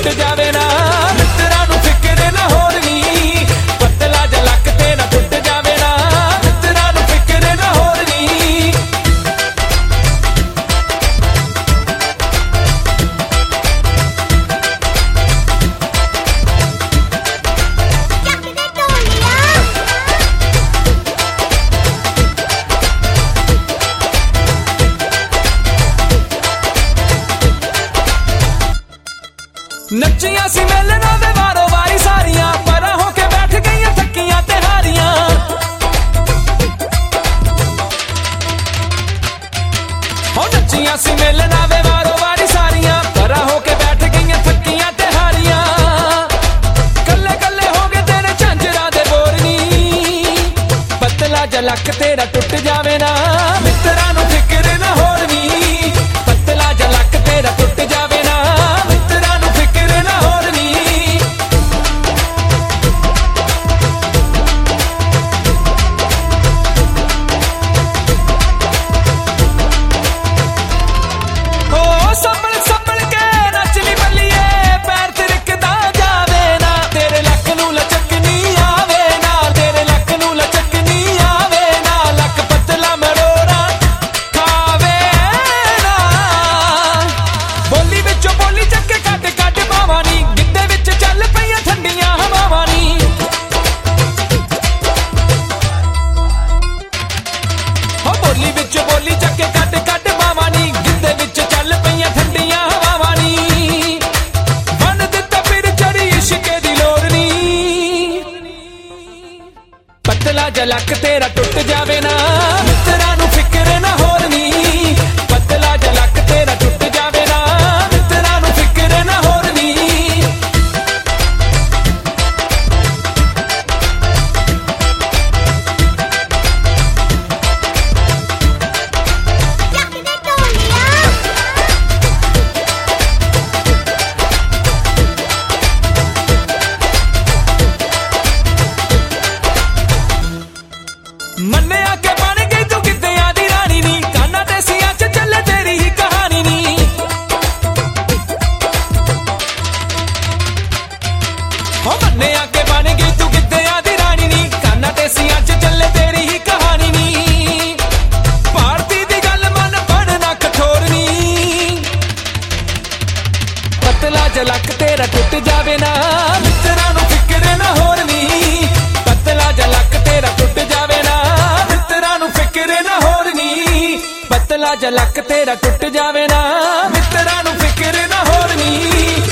ਟੁੱਟ ਜਾਵੇ ਨਾ ਮਿੱਤਰਾਂ ਨੂੰ ਫਿਕਰ ਨਾ ਹੋਰ ਨੀ ਪਤਲਾ ਜਿਹਾ ਲੱਕ ਤੇਰਾ ਟੁੱਟ ਜਾਵੇ ਨਾ ਮਿੱਤਰਾਂ ਨੂੰ ਫਿਕਰ ਨਾ ਹੋਰ ਨੀ ਨੱਚੀਆਂ ਸੀ ਮੇਲਣਾ ਦੇ ਵਾਰੋ ਵਾਰੀ ਸਾਰੀਆਂ ਪਰਾਂ ਹੋ ਕੇ ਬੈਠ ਗਈਆਂ ਥੱਕੀਆਂ ਤੇ ਹਾਰੀਆਂ ਹੋ ਨੱਚੀਆਂ ਸੀ ਮੇਲਣਾ ਦੇ ਵਾਰੋ ਵਾਰੀ ਸਾਰੀਆਂ ਪਰਾਂ ਹੋ ਕੇ ਬੈਠ ਗਈਆਂ ਥੱਕੀਆਂ ਤੇ ਹਾਰੀਆਂ ਕੱਲੇ ਕੱਲੇ ਹੋ ਗਏ ਤੇਰੇ ਝਾਂਜਰਾਂ ਦੇ ਬੋਰਨੀ ਪਤਲਾ ਜਿਹਾ ਲੱਕ ਤੇਰਾ ਟੁੱਟ ਜਾਵੇ ਨਾ ਮਿੱਤਰਾਂ ਨੂੰ ਫਿਕਰ ਨਾ ਹੋਰ ਨੀ ਪਤਲਾ ਜਿਹਾ ਲੱਕ ਤੇਰਾ ਟੁੱਟ ਜਾਵੇ ਨਾ ਬੋਲੀ ਚੱਕੇ ਕੱਢ ਕੱਢ ਮਾਵਾਂ ਨੀ ਗਿੱਧੇ ਵਿੱਚ ਚੱਲ ਪਈਆਂ ਠੰਡੀਆਂ ਹਵਾਵਾਂ ਨੀ ਬੰਨ ਦਿੱਤਾ ਫਿਰ ਚੜੀ ਇਸ਼ਕੇ ਦੀ ਲੋੜ ਨੀ ਪਤਲਾ ਜਿਹਾ ਲੱਕ ਤੇਰਾ ਟੁੱਟ ਜਾਵੇ ਨਾ ਮਿੱਤਰਾਂ ਨੂੰ ਫਿਕਰ ਨਾ ਹੋਰ ਨੀ ਪਤਲਾ ਜਿਹਾ ਲੱਕ ਤੇਰਾ ਟੁੱਟ ਜਾਵੇ ਨਾ ਮਿੱਤਰਾਂ ਨੂੰ ਫਿਕਰ ਨਾ ਹੋਰ ਨੀ ਮੰਨਿਆ ਕਿ ਬਣ ਗਈ ਤੂੰ ਗਿੱਧਿਆਂ ਦੀ ਰਾਣੀ ਨੀ ਕਾਨਾਂ ਤੇ ਸੀਆਂ ਚ ਚੱਲੇ ਤੇਰੀ ਹੀ ਕਹਾਣੀ ਨੀ ਹੋ ਮੰਨਿਆ ਕਿ ਬਣ ਗਈ ਤੂੰ ਗਿੱਧਿਆਂ ਦੀ ਰਾਣੀ ਨੀ ਕਾਨਾਂ ਤੇ ਸੀਆਂ ਚ ਚੱਲੇ ਤੇਰੀ ਹੀ ਕਹਾਣੀ ਨੀ ਭਾਰਤੀ ਦੀ ਗੱਲ ਮਨ ਬਣਨਾ ਕਠੋਰ ਨੀ ਪਤਲਾ ਜਿਹਾ ਲੱਕ ਤੇਰਾ ਟੁੱਟ ਜਾਵੇ ਨਾ ਮਿੱਤਰਾਂ ਨੂੰ ਫਿਕਰ ਨਾ ਹੋਰ ਨੀ ਪਤਲਾ ਜਿਹਾ ਲੱਕ ਤੇਰਾ ਟੁੱਟ ਜਾਵੇ ਨਾ ਮਿੱਤਰਾਂ ਨੂੰ ਫਿਕਰ ਨਾ ਹੋਰ ਨੀ ਪਤਲਾ ਜਿਹਾ ਲੱਕ ਤੇਰਾ ਟੁੱਟ ਜਾਵੇ ਨਾ ਮਿੱਤਰਾਂ ਨੂੰ ਫਿਕਰ ਨਾ ਹੋਰ ਨੀ